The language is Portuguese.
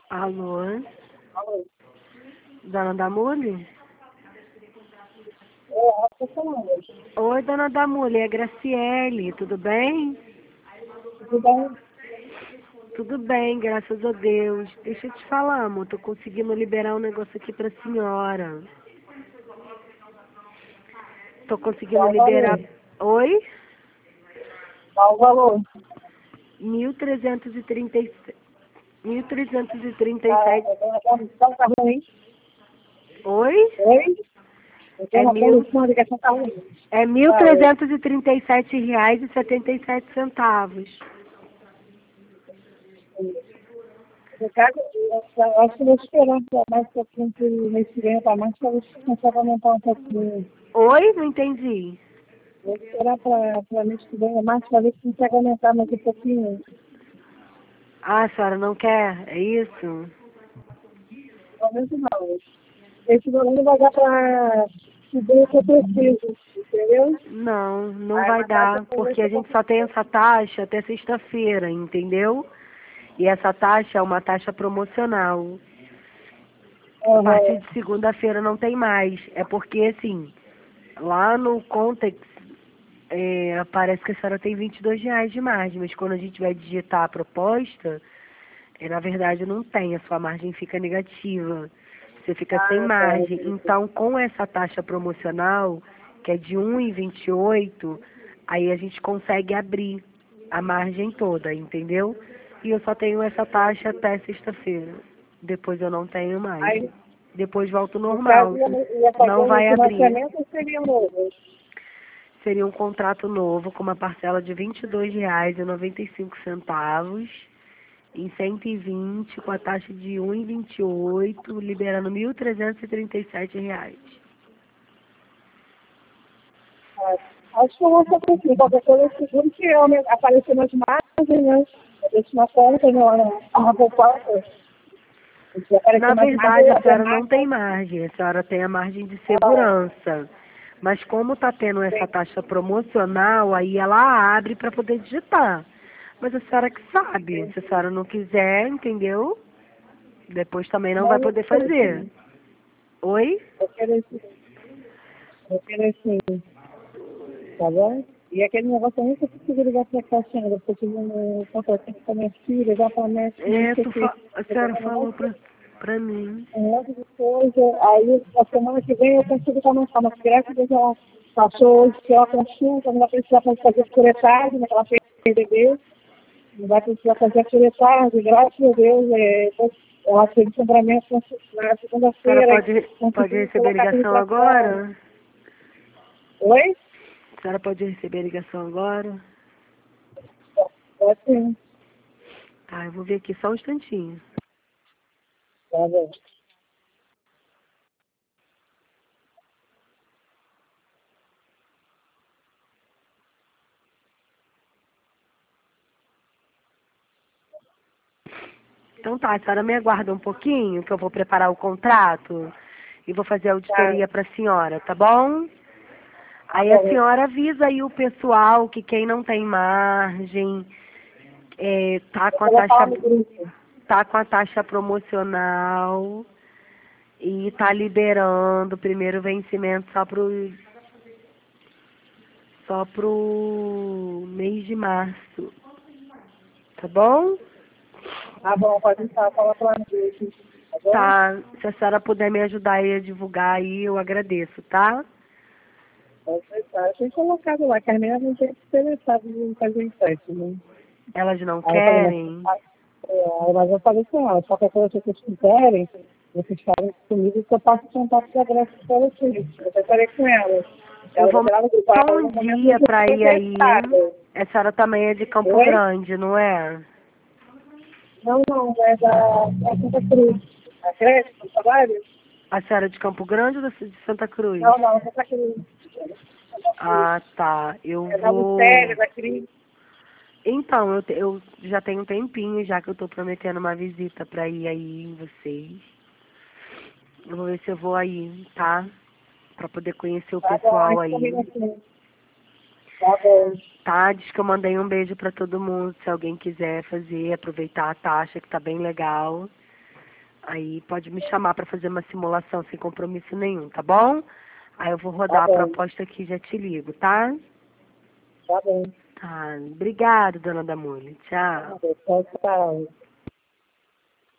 Alô, Alô? dona Damule? Tô falando. Oi, dona Damule, é Graciele, tudo bem? Tudo bem? Tudo bem, graças a Deus. Deixa eu te falar, amor, tô conseguindo liberar um negócio aqui pra senhora. Tô conseguindo Qual o liberar... valor? Oi? Qual o valor? 1.337. Ah, 1.337. eu tô na condição tá ruim. Oi? Oi? Eu tô É na mil... condição, a ligação tá ruim. É mil Ah, é. trezentos e trinta e sete reais e 77 centavos. No caso, eu acho que eu vou esperar mais um pouquinho que o mês que vem tá mais pra ver se consegue aumentar um pouquinho. Oi? Não entendi. Vou esperar pra mês que vem mais pra ver se consegue aumentar mais um pouquinho. Ah, a senhora não quer? É isso? Pelo menos não. Esse valor não vai dar pra subir o que eu preciso, entendeu? Não, não Aí vai mais tarde eu dar, vou ver porque se a eu gente consigo. só tem essa taxa até sexta-feira, entendeu? E essa taxa é uma taxa promocional. A partir Aham. de segunda-feira não tem mais. É porque, assim, lá no Contex, parece que a senhora tem R$ 22 de margem, mas quando a gente vai digitar a proposta, na verdade não tem, a sua margem fica negativa. Você fica sem Ah, tá. margem. Então, com essa taxa promocional, que é de 1,28, aí a gente consegue abrir a margem toda, entendeu? E eu só tenho essa taxa até sexta-feira. Depois eu não tenho mais. Aí, Depois volta ao no caso, normal. ia fazer Não um vai abrir. financiamento ou seria um novo? Seria um contrato novo com uma parcela de R$ 22,95 em 120, com a taxa de 1,28, liberando R$ 1.337. Ah, acho que eu vou fazer assim, qualquer coisa eu seguro que eu aparecer nas margens, né? Eu deixo na conta, na poupança. Se Na aparecer mais margens, verdade, eu a abro a senhora não marca. tem margem, a senhora tem a margem de Ah, segurança. Mas como está tendo essa tem. taxa promocional, aí ela abre para poder digitar. Mas a senhora que sabe, se a Entendi. senhora não quiser, entendeu? Depois também não vai Não, eu poder quero fazer. sim. Oi? Eu quero sim. Eu quero sim. Tá bom? E aquele negócio eu nunca consegui ligar pra cá, senhora, porque eu tive um contratempo com a minha filha, já promete, não É, sei o que. a Eu tô senhora dando falou mais pra mim. um monte de coisa. Aí, na semana que vem, eu consigo começar. Mas graças a Deus, ela passou hoje pela consulta, não vai precisar fazer curetagem, naquela PDB, não vai precisar fazer curetagem. Graças a Deus, ela teve sangramento na A senhora segunda-feira, pode consegui receber colocar tudo ligação pra fora. agora? Oi? A senhora pode receber ligação agora? Assim, Tá, eu vou ver aqui só um instantinho. tá bom. Então tá, a senhora me aguarda um pouquinho, que eu vou preparar o contrato e vou fazer a Tá, auditoria pra senhora, tá bom? tá Aí a bom. senhora avisa aí o pessoal que quem não tem margem, Eu vou falar no grupo. tá com a taxa promocional e tá liberando o primeiro vencimento só pro mês de março, tá bom? Tá bom, pode entrar, fala pra mim, tá bom? Tá, se a senhora puder me ajudar aí a divulgar aí, eu agradeço, tá? Pode deixar. Eu tinha colocado lá, que as meninas não tinham se interessado em fazer empréstimo, né? Elas não Aí eu falei, querem. mas eu falei com ela, qualquer coisa que vocês quiserem, vocês falem comigo que eu passo o contato da Graça para vocês. Eu falei com ela. Eu Ela vai vou virar no grupo. marcar Ela um no momento não dia tinha pra ir aí. interessada. A senhora também é de Campo Oi? Grande, não é? Não, não, é da Santa Cruz. A creche, do trabalho? A senhora é de Campo Grande ou de Santa Cruz? Não, não, Santa Cruz. Santa Cruz. Ah, tá. Eu É da vou. Lucélia, da Cris. Então, eu já tenho um tempinho já que eu tô prometendo uma visita pra ir aí em vocês. Eu vou ver se eu vou aí, tá? Pra poder conhecer o Tá bom, a pessoal gente combina aí. assim. Tá bom. Tá? Diz que eu mandei um beijo pra todo mundo, se alguém quiser fazer, aproveitar a taxa, que tá bem legal. Aí pode me chamar para fazer uma simulação sem compromisso nenhum, tá bom? Aí eu vou Tá rodar a bom, proposta aqui e já te ligo, tá? tá bom. Tá. Obrigada, dona Damule. Tchau. Tchau, tchau.